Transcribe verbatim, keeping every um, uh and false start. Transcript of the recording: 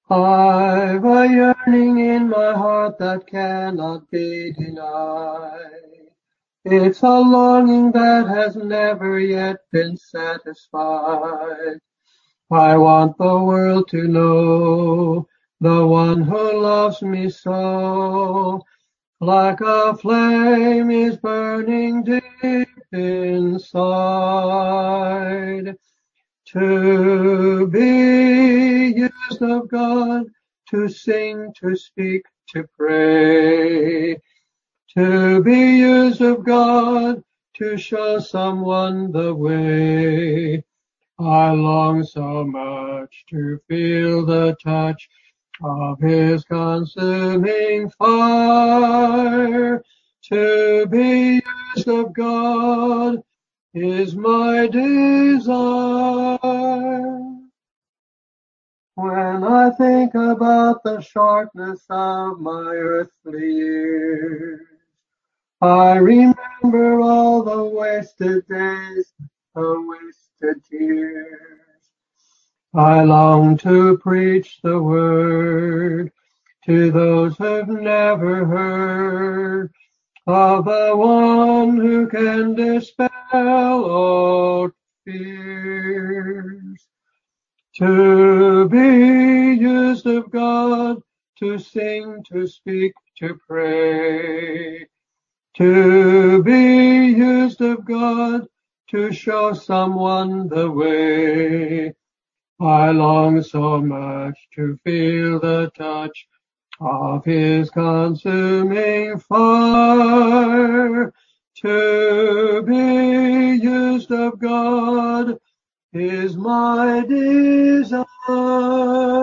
I've a yearning in my heart that cannot be denied. It's a longing that has never yet been satisfied. I want the world to know the one who loves me so. Like a flame is burning deep inside. To be used of God, to sing, to speak, to pray. To be used of God, to show someone the way. I long so much to feel the touch of His consuming fire. To be used of God is my desire. When I think about the shortness of my earthly years, I remember all the wasted days, the wasted tears. I long to preach the word to those who've never heard of the one who can dispel all fears. To be used of God, to sing, to speak, to pray. To be used of God, to show someone the way. I long so much to feel the touch of His consuming fire. To be used of God is my desire.